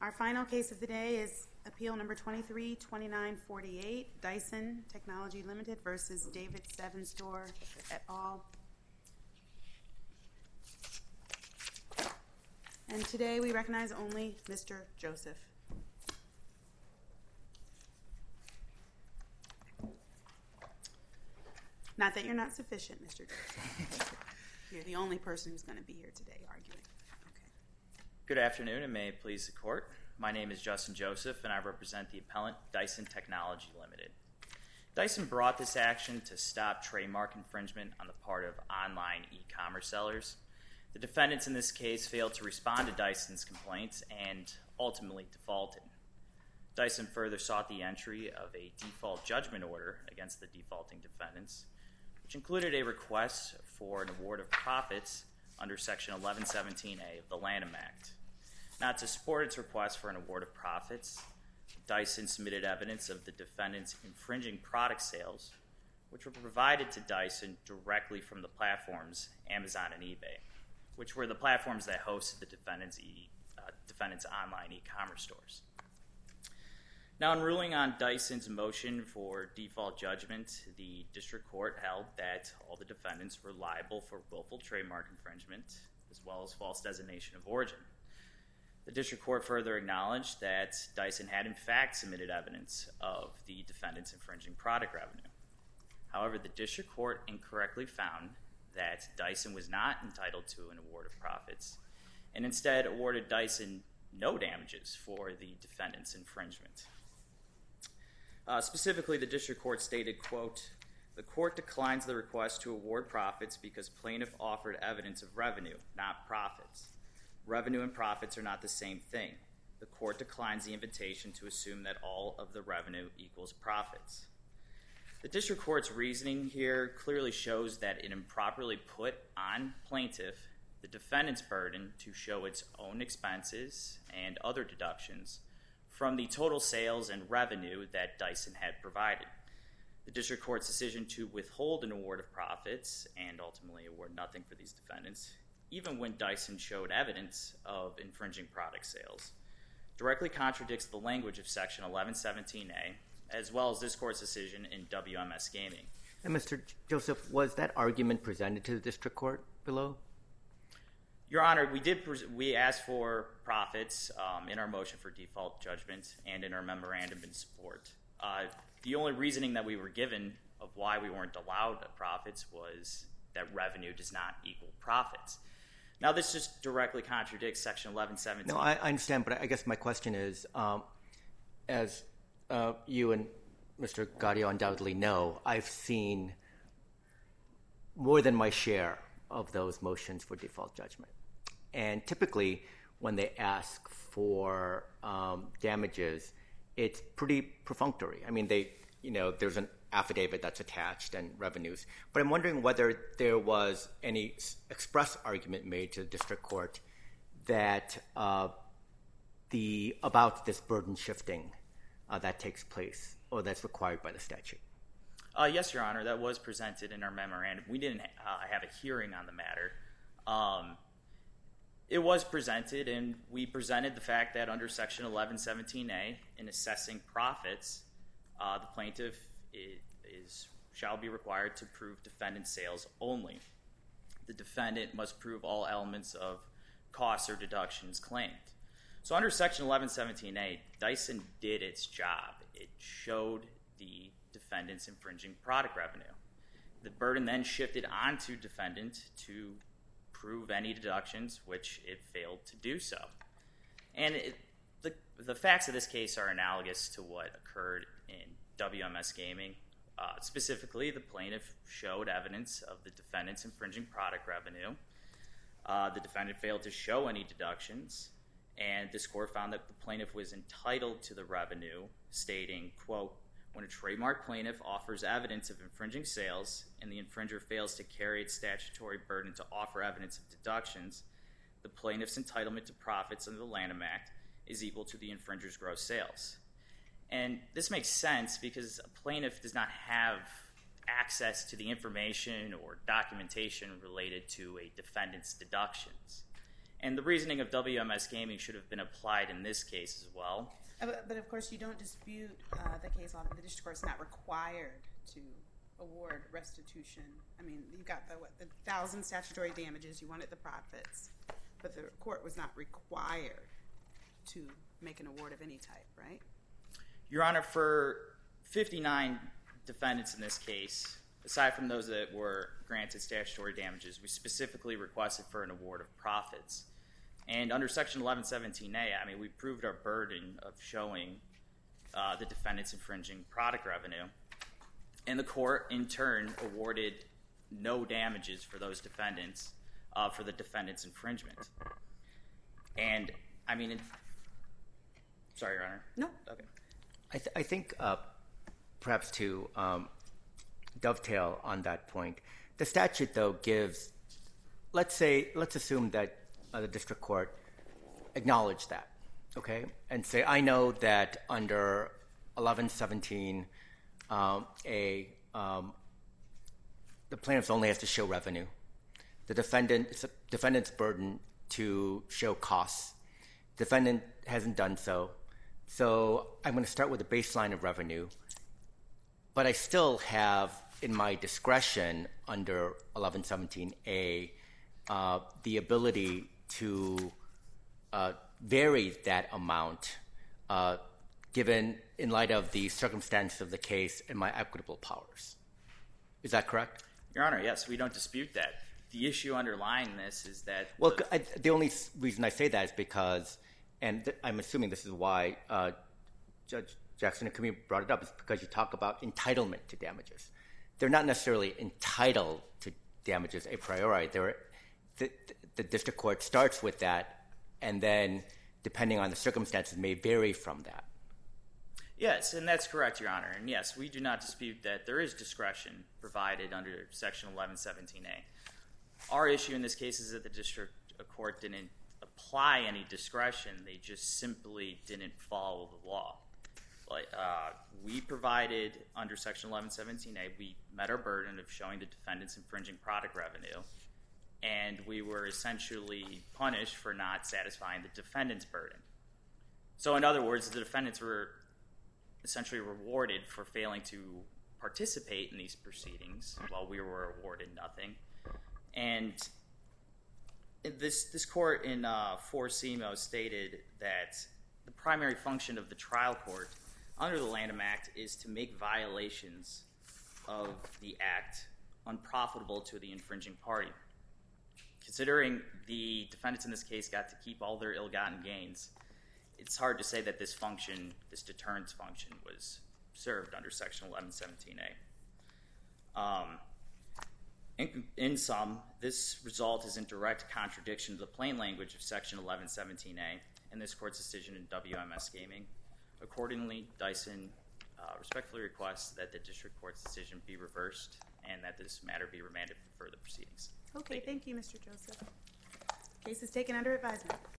Our final case of the day is Appeal Number 232948, Dyson Technology Limited versus David Sevenstore et al. And today we recognize only Mr. Joseph. Not that you're not sufficient, Mr. Joseph. You're the only person who's going to be here today arguing. Okay. Good afternoon, and may it please the court. My name is Justin Joseph, and I represent the appellant Dyson Technology Limited. Dyson brought this action to stop trademark infringement on the part of online e-commerce sellers. The defendants in this case failed to respond to Dyson's complaints and ultimately defaulted. Dyson further sought the entry of a default judgment order against the defaulting defendants, which included a request for an award of profits under Section 1117A of the Lanham Act. Now, to support its request for an award of profits, Dyson submitted evidence of the defendants' infringing product sales, which were provided to Dyson directly from the platforms Amazon and eBay, which were the platforms that hosted the defendants' online e-commerce stores. Now, in ruling on Dyson's motion for default judgment, the district court held that all the defendants were liable for willful trademark infringement, as well as false designation of origin. The district court further acknowledged that Dyson had in fact submitted evidence of the defendants' infringing product revenue. However, the district court incorrectly found that Dyson was not entitled to an award of profits, and instead awarded Dyson no damages for the defendants' infringement. Specifically, the district court stated, quote, "The court declines the request to award profits because plaintiff offered evidence of revenue, not profits. Revenue and profits are not the same thing. The court declines the invitation to assume that all of the revenue equals profits." The district court's reasoning here clearly shows that it improperly put on plaintiff the defendant's burden to show its own expenses and other deductions from the total sales and revenue that Dyson had provided. The district court's decision to withhold an award of profits and ultimately award nothing for these defendants, even when Dyson showed evidence of infringing product sales, directly contradicts the language of Section 1117A, as well as this court's decision in WMS Gaming. And Mr. Joseph, was that argument presented to the district court below? Your Honor, we asked for profits in our motion for default judgment and in our memorandum in support. The only reasoning that we were given of why we weren't allowed profits was that revenue does not equal profits. Now, this just directly contradicts Section 1117. No, I understand, but I guess my question is, as you and Mr. Gaudio undoubtedly know, I've seen more than my share of those motions for default judgment. And typically, when they ask for damages, it's pretty perfunctory. I mean, there's an affidavit that's attached and revenues. But I'm wondering whether there was any express argument made to the district court that about this burden shifting that takes place or that's required by the statute. Yes, Your Honor, that was presented in our memorandum. We didn't have a hearing on the matter. It was presented, and we presented the fact that under Section 1117A, in assessing profits, the plaintiff shall be required to prove defendant sales only. The defendant must prove all elements of costs or deductions claimed. So under Section 1117A, Dyson did its job. It showed the defendant's infringing product revenue. The burden then shifted onto defendant to prove any deductions, which it failed to do so. And the facts of this case are analogous to what occurred in WMS Gaming. Specifically, the plaintiff showed evidence of the defendant's infringing product revenue. The defendant failed to show any deductions, and this court found that the plaintiff was entitled to the revenue, stating, quote, "When a trademark plaintiff offers evidence of infringing sales and the infringer fails to carry its statutory burden to offer evidence of deductions, the plaintiff's entitlement to profits under the Lanham Act is equal to the infringer's gross sales." And this makes sense because a plaintiff does not have access to the information or documentation related to a defendant's deductions. And the reasoning of WMS Gaming should have been applied in this case as well. But of course, you don't dispute the case law. The district court's not required to award restitution. I mean, you've got the 1,000 statutory damages. You wanted the profits, but the court was not required to make an award of any type, right? Your Honor, for 59 defendants in this case, aside from those that were granted statutory damages, we specifically requested for an award of profits. And under Section 1117A, I mean, we proved our burden of showing the defendants infringing product revenue. And the court, in turn, awarded no damages for those defendants, for the defendants' infringement. And, I mean, sorry, Your Honor. No. Okay. I think perhaps to dovetail on that point, the statute, though, gives, let's assume that the district court acknowledged that, okay, and say, I know that under 1117, the plaintiff only has to show revenue. The defendant's burden to show costs. Defendant hasn't done so. So I'm going to start with a baseline of revenue, but I still have in my discretion under 1117A the ability to vary that amount given in light of the circumstances of the case and my equitable powers. Is that correct? Your Honor, yes, we don't dispute that. The issue underlying this is that... Well, the only reason I say that is because, and I'm assuming this is why Judge Jackson and Camille brought it up, is because you talk about entitlement to damages. They're not necessarily entitled to damages a priori. The district court starts with that, and then, depending on the circumstances, may vary from that. Yes, and that's correct, Your Honor. And yes, we do not dispute that there is discretion provided under Section 1117A. Our issue in this case is that the district court didn't apply any discretion. They just simply didn't follow the law. We provided, under Section 1117A, we met our burden of showing the defendants infringing product revenue, and we were essentially punished for not satisfying the defendant's burden. So in other words, the defendants were essentially rewarded for failing to participate in these proceedings while we were awarded nothing. And this court in Forsimo stated that the primary function of the trial court under the Lanham Act is to make violations of the act unprofitable to the infringing party. Considering the defendants in this case got to keep all their ill-gotten gains, it's hard to say that this function, this deterrence function, was served under Section 1117A. In sum, this result is in direct contradiction to the plain language of Section 1117A and this court's decision in WMS Gaming. Accordingly, Dyson respectfully requests that the district court's decision be reversed and that this matter be remanded for further proceedings. Okay, thank you, Mr. Joseph. Case is taken under advisement.